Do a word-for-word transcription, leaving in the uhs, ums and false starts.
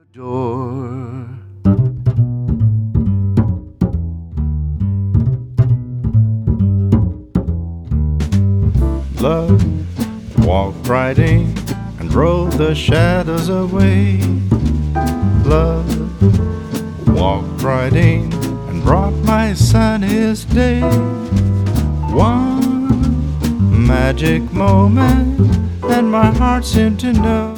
door. Love walked right in and drove the shadows away. Love walked right in and brought my sunniest day. One magic moment and my heart seemed to know